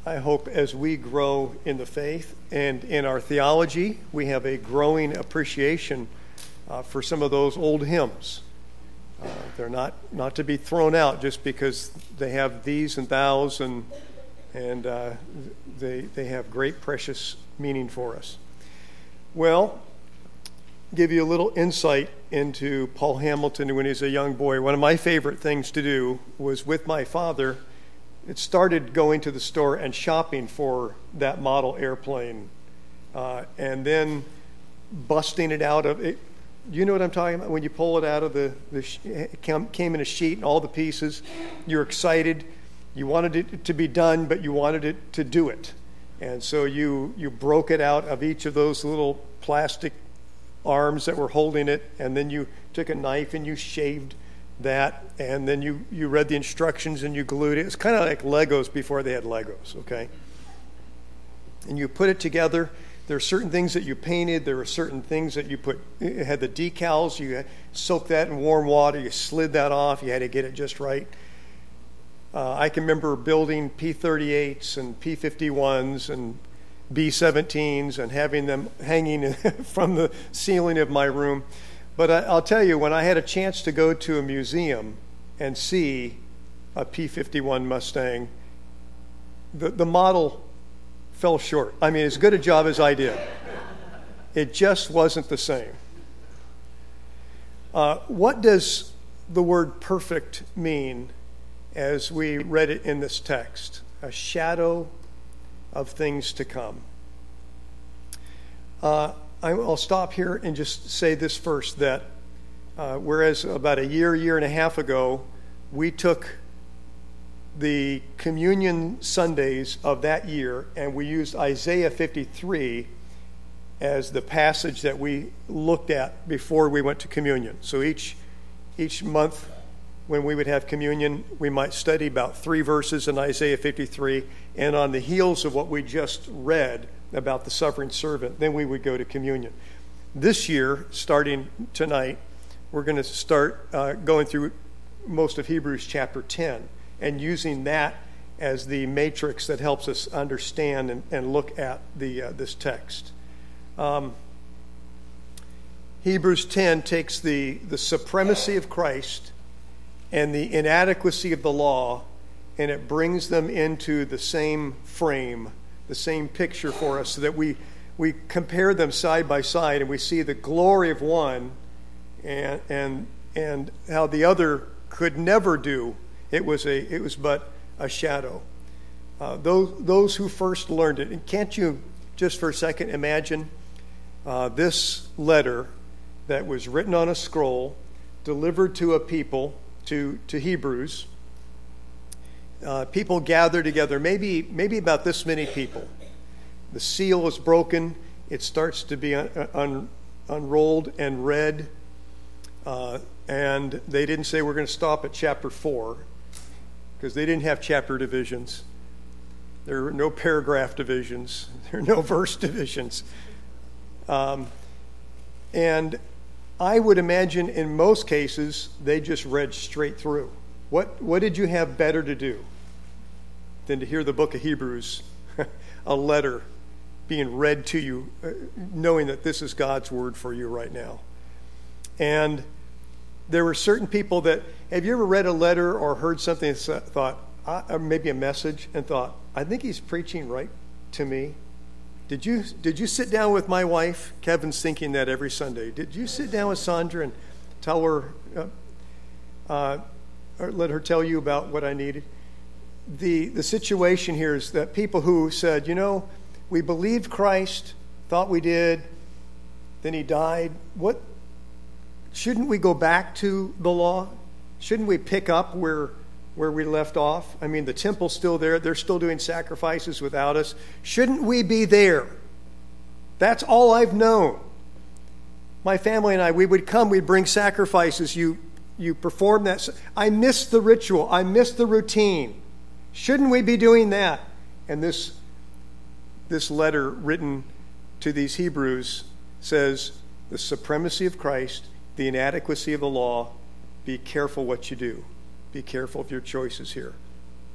I hope as we grow in the faith and in our theology, we have a growing appreciation for some of those old hymns. They're not to be thrown out just because they have these and thous, and they have great precious meaning for us. Well, give you a little insight into Paul Hamilton when he was a young boy. One of my favorite things to do was with my father. It started going to the store and shopping for that model airplane, and then busting it out of it. You know what I'm talking about? When you pull it out of it came in a sheet and all the pieces. You're excited. You wanted it to be done, but you wanted it to do it. And so you broke it out of each of those little plastic arms that were holding it, and then you took a knife and you shaved that, and then you read the instructions and you glued it. It's kind of like Legos before they had Legos, okay? And you put it together. There are certain things that you painted. There were certain things that you put. It had the decals. You soaked that in warm water. You slid that off. You had to get it just right. I can remember building P-38s and P-51s and B-17s and having them hanging from the ceiling of my room. But I'll tell you, when I had a chance to go to a museum and see a P-51 Mustang, the model fell short. I mean, as good a job as I did, it just wasn't the same. What does the word perfect mean as we read it in this text? A shadow of things to come. I'll stop here and just say this first, that whereas about a year and a half ago, we took the communion Sundays of that year and we used Isaiah 53 as the passage that we looked at before we went to communion. So each month when we would have communion, we might study about 3 verses in Isaiah 53, and on the heels of what we just read about the suffering servant, then we would go to communion. This year, starting tonight, we're going to start going through most of Hebrews chapter 10 and using that as the matrix that helps us understand and look at this text. Hebrews 10 takes the supremacy of Christ and the inadequacy of the law, and it brings them into the same frame, the same picture for us, so that we compare them side by side and we see the glory of one and how the other could never do. It was but a shadow. Those who first learned it, and can't you just for a second imagine this letter that was written on a scroll, delivered to a people, to Hebrews. People gathered together, maybe about this many people. The seal is broken. It starts to be unrolled and read. And they didn't say we're going to stop at chapter 4, because they didn't have chapter divisions. There were no paragraph divisions. There are no verse divisions. And I would imagine in most cases they just read straight through. What did you have better to do than to hear the book of Hebrews, a letter being read to you, knowing that this is God's word for you right now? And there were certain people that, have you ever read a letter or heard something and thought, or maybe a message, and thought, I think he's preaching right to me? Did you sit down with my wife? Kevin's thinking that every Sunday. Did you sit down with Sandra and tell her, or let her tell you about what I needed? The situation here is that people who said, we believed Christ, thought we did, then he died. Shouldn't we go back to the law? Shouldn't we pick up where we left off? I mean, the temple's still there. They're still doing sacrifices without us. Shouldn't we be there? That's all I've known. My family and I, we would come, we'd bring sacrifices. You perform that. I miss the ritual. I miss the routine. Shouldn't we be doing that? And this letter written to these Hebrews says, the supremacy of Christ, the inadequacy of the law, be careful what you do. Be careful of your choices here.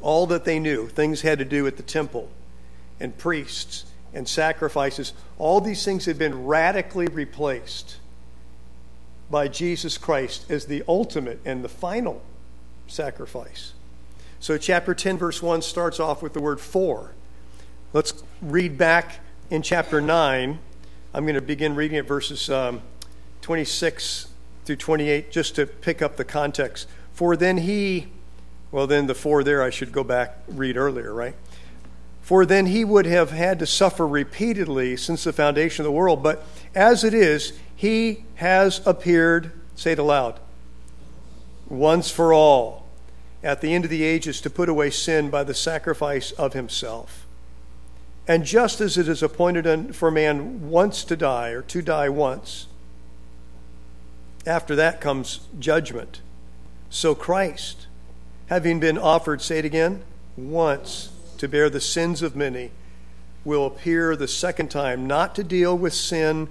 all that they knew, things had to do with the temple and priests and sacrifices. All these things had been radically replaced by Jesus Christ as the ultimate and the final sacrifice. So chapter 10, verse 1 starts off with the word for. Let's read back in chapter 9. I'm going to begin reading at verses 26 through 28 just to pick up the context. For then then the for there I should go back, read earlier, right? For then he would have had to suffer repeatedly since the foundation of the world. But as it is, he has appeared, say it aloud, once for all, at the end of the ages to put away sin by the sacrifice of himself. And just as it is appointed for man once to die, or to die once, after that comes judgment. So Christ, having been offered, say it again, once to bear the sins of many, will appear the second time, not to deal with sin,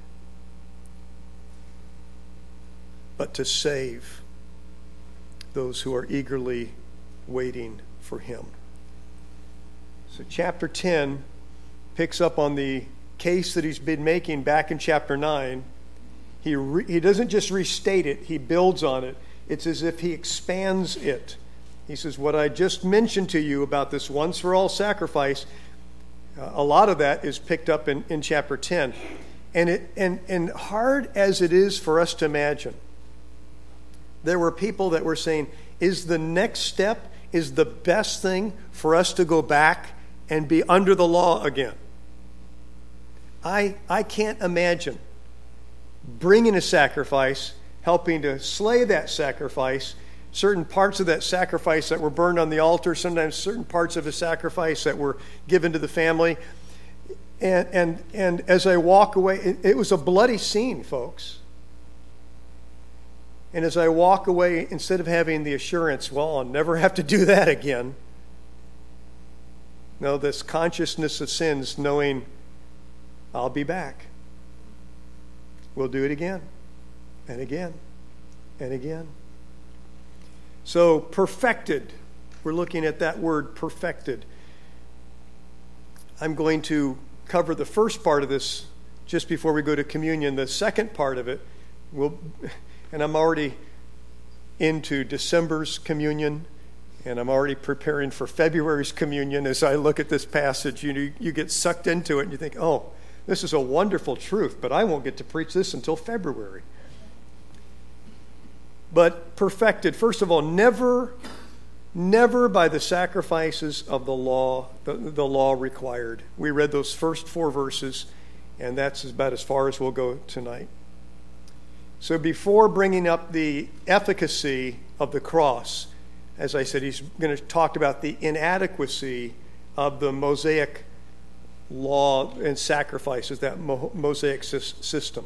but to save those who are eagerly waiting for him. So chapter 10 picks up on the case that he's been making back in chapter 9. He doesn't just restate it, he builds on it. It's as if he expands it. He says, what I just mentioned to you about this once-for-all sacrifice, a lot of that is picked up in chapter 10. And hard as it is for us to imagine, there were people that were saying, is the next step, is the best thing for us to go back and be under the law again? I can't imagine bringing a sacrifice, helping to slay that sacrifice, certain parts of that sacrifice that were burned on the altar, sometimes certain parts of a sacrifice that were given to the family. And as I walk away, it was a bloody scene, folks. And as I walk away, instead of having the assurance, well, I'll never have to do that again, no, this consciousness of sins, knowing I'll be back. We'll do it again and again and again. So perfected, we're looking at that word perfected. I'm going to cover the first part of this just before we go to communion. The second part of it and I'm already into December's communion, and I'm already preparing for February's communion. As I look at this passage, you get sucked into it and you think, oh, this is a wonderful truth, but I won't get to preach this until February. But perfected, first of all, never by the sacrifices of the law, the law required. We read those first 4 verses, and that's about as far as we'll go tonight. So before bringing up the efficacy of the cross, as I said, he's going to talk about the inadequacy of the Mosaic law and sacrifices, that Mosaic system.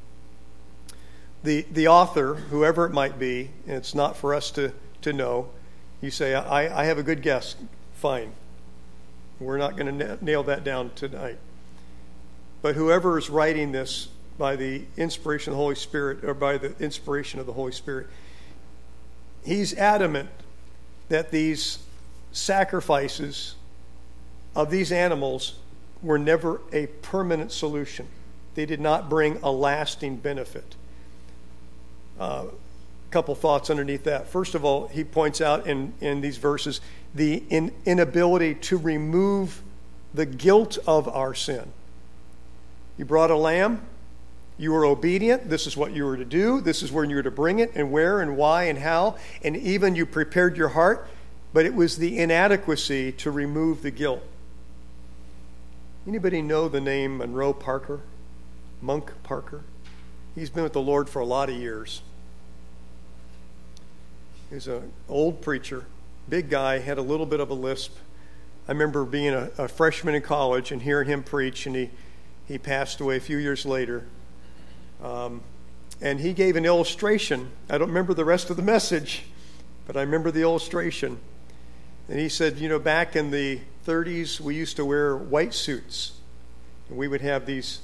The author, whoever it might be, and it's not for us to know, you say, I have a good guess. Fine. We're not going to nail that down tonight. But whoever is writing this by the inspiration of the Holy Spirit, or by the inspiration of the Holy Spirit, he's adamant that these sacrifices of these animals were never a permanent solution. They did not bring a lasting benefit. A couple thoughts underneath that. First of all, he points out in these verses the inability to remove the guilt of our sin. You brought a lamb. You were obedient. This is what you were to do. This is where you were to bring it, and where and why and how. And even you prepared your heart, but it was the inadequacy to remove the guilt. Anybody know the name Monroe Parker? Monk Parker? He's been with the Lord for a lot of years. He's an old preacher, big guy, had a little bit of a lisp. I remember being a freshman in college and hearing him preach, and he passed away a few years later. And he gave an illustration. I don't remember the rest of the message, but I remember the illustration. And he said, back in the 30s, we used to wear white suits. And we would have these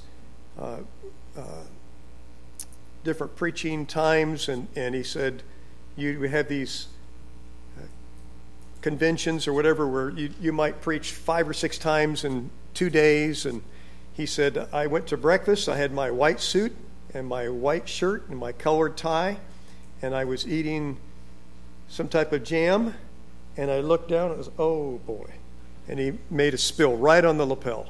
different preaching times. And he said, you would have these conventions or whatever where you might preach 5 or 6 times in 2 days. And he said, I went to breakfast. I had my white suit and my white shirt and my colored tie, and I was eating some type of jam, and I looked down and it was, oh boy. And he made a spill right on the lapel.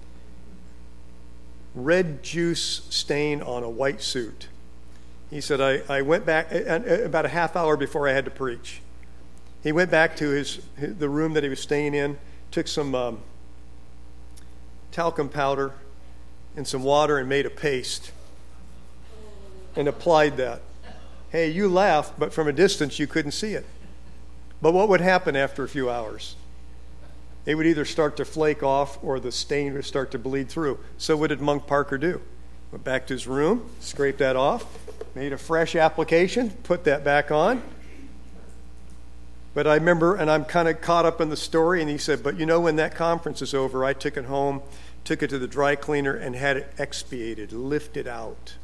Red juice stain on a white suit. He said, I went back about a half hour before I had to preach. He went back to the room that he was staying in, took some talcum powder and some water and made a paste and applied that. Hey, you laughed, but from a distance you couldn't see it. But what would happen after a few hours? It would either start to flake off or the stain would start to bleed through. So what did Monk Parker do? Went back to his room, scraped that off, made a fresh application, put that back on. But I remember, and I'm kind of caught up in the story, and he said, but you know, when that conference is over, I took it home, took it to the dry cleaner, and had it expiated, lifted out.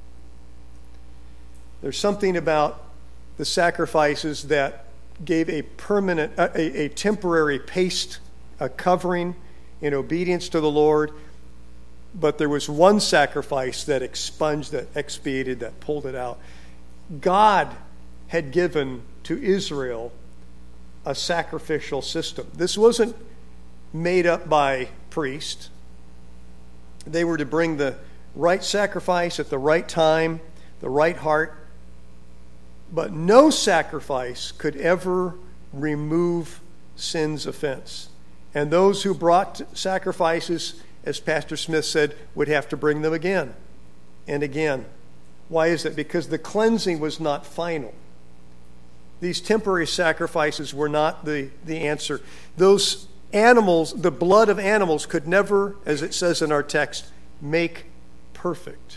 There's something about the sacrifices that gave a permanent, a temporary paste, a covering in obedience to the Lord. But there was one sacrifice that expunged, that expiated, that pulled it out. God had given to Israel a sacrificial system. This wasn't made up by priests. They were to bring the right sacrifice at the right time, the right heart. But no sacrifice could ever remove sin's offense. And those who brought sacrifices, as Pastor Smith said, would have to bring them again and again. Why is that? Because the cleansing was not final. These temporary sacrifices were not the answer. Those animals, the blood of animals, could never, as it says in our text, make perfect.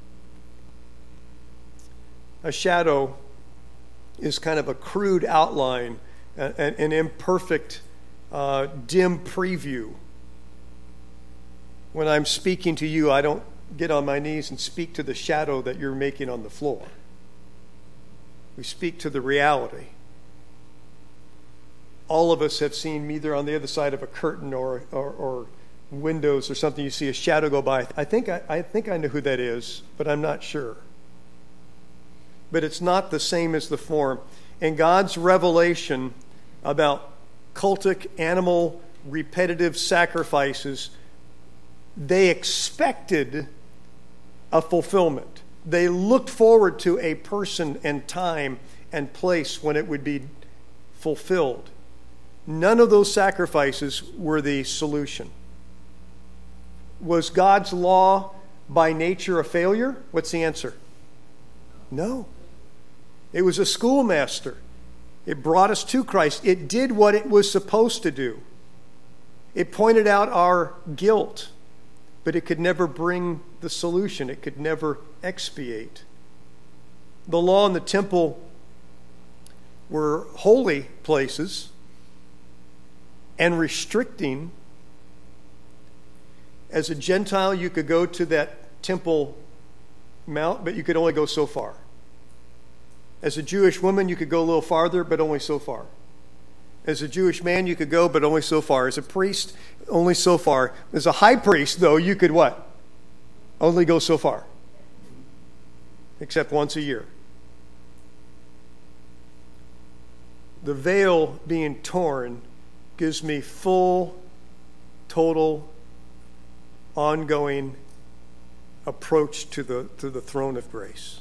A shadow is kind of a crude outline, an imperfect, dim preview. When I'm speaking to you, I don't get on my knees and speak to the shadow that you're making on the floor. We speak to the reality. All of us have seen either on the other side of a curtain or windows or something, you see a shadow go by. I think I know who that is, but I'm not sure. But it's not the same as the form. And God's revelation about cultic, animal, repetitive sacrifices, they expected a fulfillment. They looked forward to a person and time and place when it would be fulfilled. None of those sacrifices were the solution. Was God's law by nature a failure? What's the answer? No. It was a schoolmaster. It brought us to Christ. It did what it was supposed to do. It pointed out our guilt, but it could never bring the solution. It could never expiate. The law and the temple were holy places and restricting. As a Gentile, you could go to that temple mount, but you could only go so far. As a Jewish woman, you could go a little farther, but only so far. As a Jewish man, you could go, but only so far. As a priest, only so far. As a high priest, though, you could what? Only go so far. Except once a year. The veil being torn gives me full, total, ongoing approach to the throne of grace.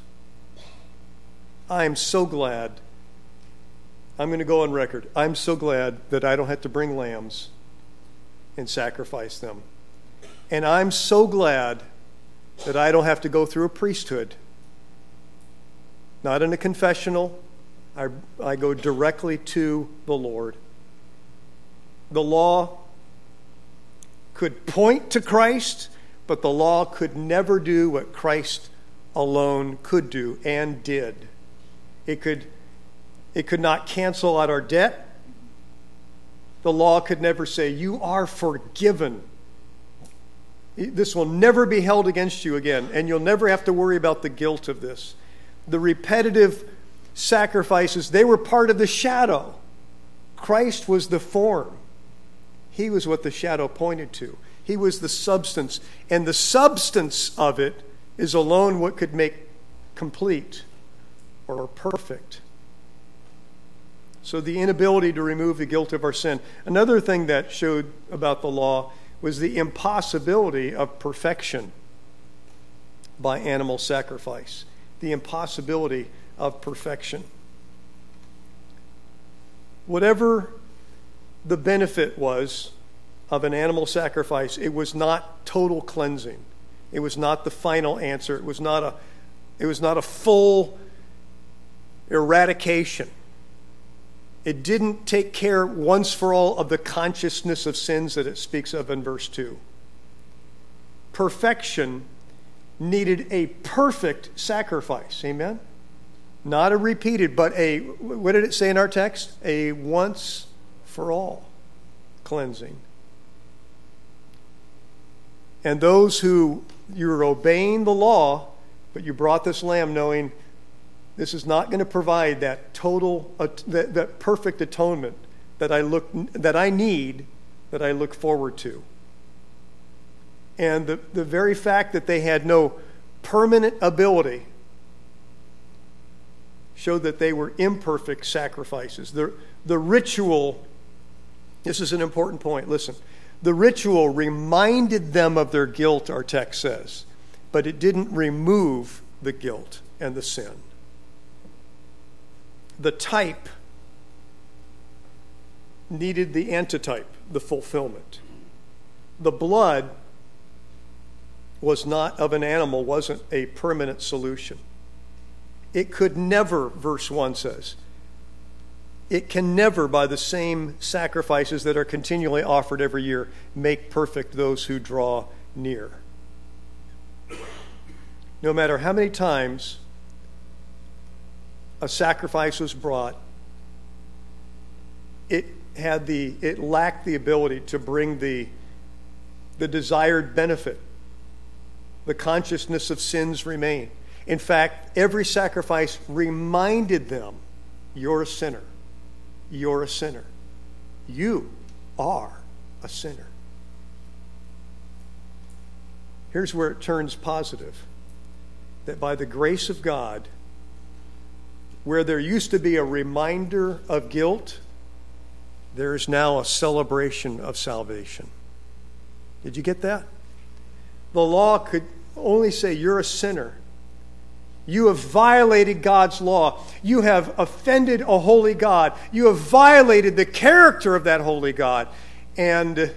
I am so glad. I'm going to go on record. I'm so glad that I don't have to bring lambs and sacrifice them. And I'm so glad that I don't have to go through a priesthood. Not in a confessional. I go directly to the Lord. The law could point to Christ, but the law could never do what Christ alone could do and did. It could not cancel out our debt. The law could never say, you are forgiven. This will never be held against you again, and you'll never have to worry about the guilt of this. The repetitive sacrifices, they were part of the shadow. Christ was the form. He was what the shadow pointed to. He was the substance. And the substance of it is alone what could make complete or perfect. So the inability to remove the guilt of our sin. Another thing that showed about the law was the impossibility of perfection by animal sacrifice. The impossibility of perfection. Whatever the benefit was of an animal sacrifice, it was not total cleansing. It was not the final answer. It was not a full eradication. It didn't take care once for all of the consciousness of sins that it speaks of in verse 2. Perfection needed a perfect sacrifice. Amen? Not a repeated, but what did it say in our text? A once for all cleansing. And those who, you're obeying the law, but you brought this lamb knowing this is not going to provide that total, that perfect atonement that I need, that I look forward to. And the very fact that they had no permanent ability showed that they were imperfect sacrifices. The ritual, this is an important point, listen. The ritual reminded them of their guilt, our text says, but it didn't remove the guilt and the sin. The type needed the antitype, the fulfillment. The blood was not of an animal, wasn't a permanent solution. It could never, verse 1 says, it can never, by the same sacrifices that are continually offered every year, make perfect those who draw near. No matter how many times a sacrifice was brought, it lacked the ability to bring the desired benefit. The consciousness of sins remained. In fact, every sacrifice reminded them, you're a sinner. You're a sinner. You are a sinner. Here's where it turns positive. That by the grace of God, where there used to be a reminder of guilt, there is now a celebration of salvation. Did you get that? The law could only say you're a sinner. You have violated God's law. You have offended a holy God. You have violated the character of that holy God. And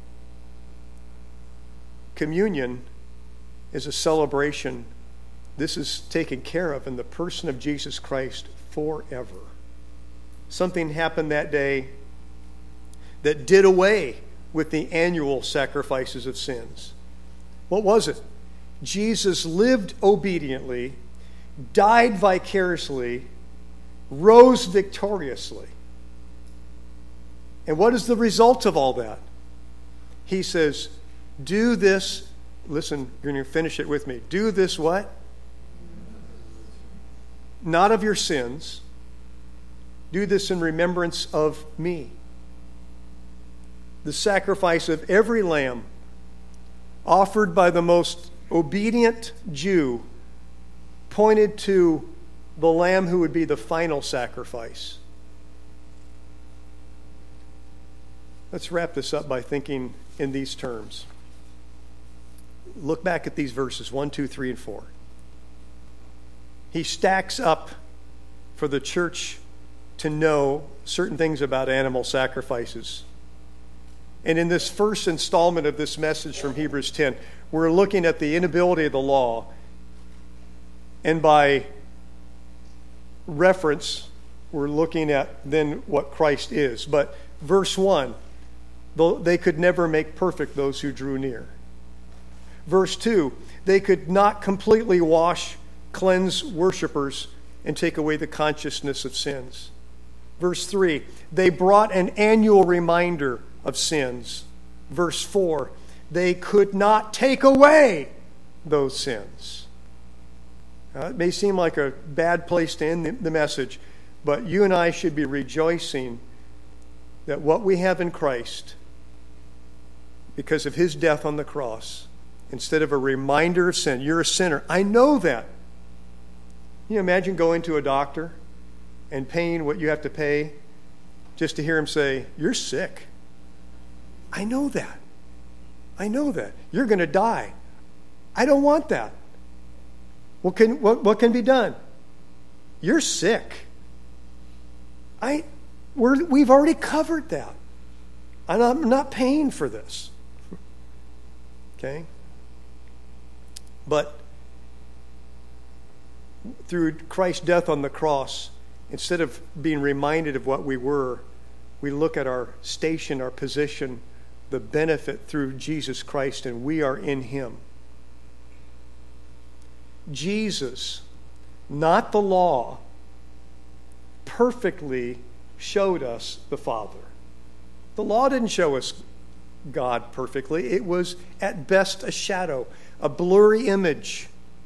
communion is a celebration. This is taken care of in the person of Jesus Christ forever. Something happened that day that did away with the annual sacrifices of sins. What was it? Jesus lived obediently, died vicariously, rose victoriously. And what is the result of all that? He says, do this, listen, you're going to finish it with me. Do this what? Not of your sins. Do this in remembrance of me. The sacrifice of every lamb offered by the most obedient Jew pointed to the lamb who would be the final sacrifice. Let's wrap this up by thinking in these terms. Look back at these verses 1, 2, 3, and 4. He stacks up for the church to know certain things about animal sacrifices. And in this first installment of this message from Hebrews 10, we're looking at the inability of the law. And by reference, we're looking at then what Christ is. But verse 1, they could never make perfect those who drew near. Verse 2, they could not completely cleanse worshipers and take away the consciousness of sins. Verse 3, they brought an annual reminder of sins. Verse 4, they could not take away those sins. It may seem like a bad place to end the message, but you and I should be rejoicing that what we have in Christ, because of his death on the cross, instead of a reminder of sin, you're a sinner. I know that. Can you imagine going to a doctor and paying what you have to pay just to hear him say, you're sick? I know that. I know that. You're going to die. I don't want that. What can be done? You're sick. We've already covered that. I'm not paying for this. Okay? But through Christ's death on the cross, instead of being reminded of what we were, we look at our station, our position, the benefit through Jesus Christ, and we are in him. Jesus, not the law, perfectly showed us the Father. The law didn't show us God perfectly. It was at best a shadow, a blurry image.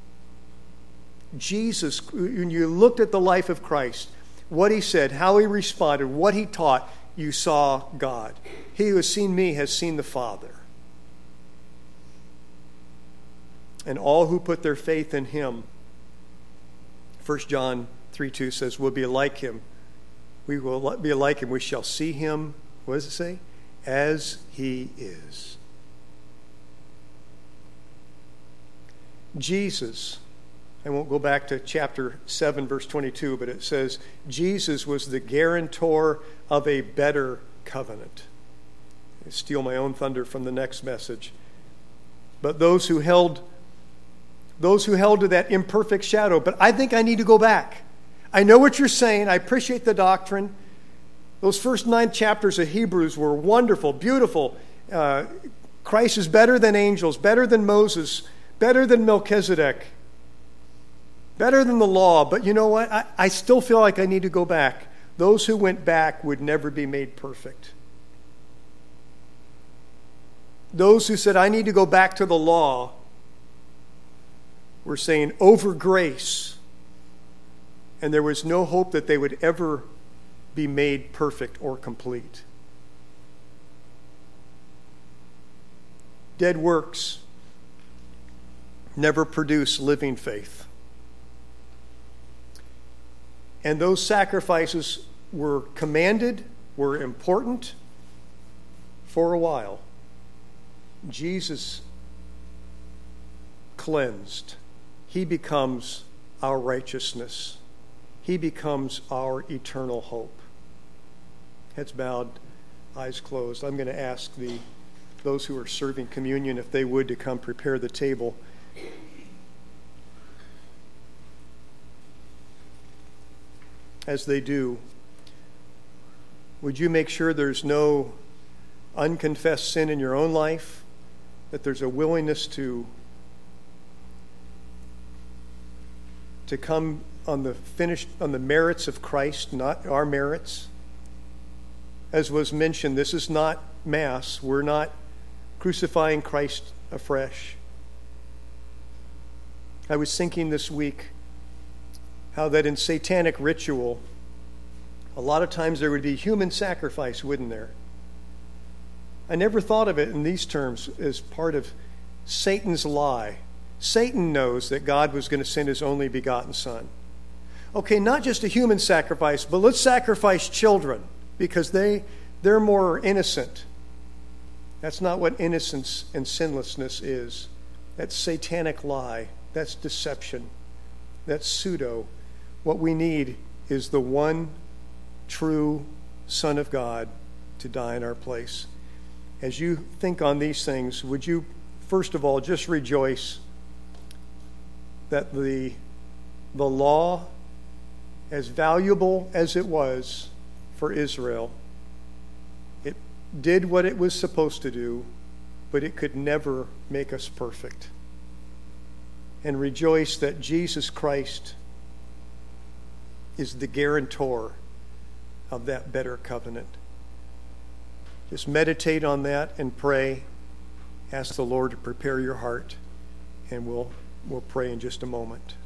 Jesus, when you looked at the life of Christ, what he said, how he responded, what he taught, you saw God. He who has seen me has seen the Father. And all who put their faith in him, 1 John 3:2 says, will be like him. We will be like him. We shall see him, what does it say? As he is. Jesus, I won't go back to chapter 7, verse 22, but it says, Jesus was the guarantor of a better covenant. I steal my own thunder from the next message. But those who held to that imperfect shadow, but I think I need to go back. I know what you're saying. I appreciate the doctrine. Those first 9 chapters of Hebrews were wonderful, beautiful. Christ is better than angels, better than Moses, better than Melchizedek, better than the law. But you know what? I still feel like I need to go back. Those who went back would never be made perfect. Those who said, I need to go back to the law, were saying over grace. And there was no hope that they would ever be made perfect or complete. Dead works never produce living faith. And those sacrifices were commanded, were important for a while. Jesus cleansed. He becomes our righteousness. He becomes our eternal hope. Heads bowed, eyes closed. I'm going to ask those who are serving communion, if they would, to come prepare the table. As they do, would you make sure there's no unconfessed sin in your own life, that there's a willingness to come on the merits of Christ, not our merits. As was mentioned, this is not Mass. We're not crucifying Christ afresh. I was thinking this week how that in satanic ritual, a lot of times there would be human sacrifice, wouldn't there? I never thought of it in these terms as part of Satan's lie. Satan knows that God was going to send his only begotten Son. Okay, not just a human sacrifice, but let's sacrifice children because they're more innocent. That's not what innocence and sinlessness is. That's satanic lie. That's deception. That's pseudo. What we need is the one true Son of God to die in our place. As you think on these things, would you, first of all, just rejoice that the law, as valuable as it was for Israel, it did what it was supposed to do, but it could never make us perfect. And rejoice that Jesus Christ is the guarantor of that better covenant. Just meditate on that and pray. Ask the Lord to prepare your heart, and we'll pray in just a moment.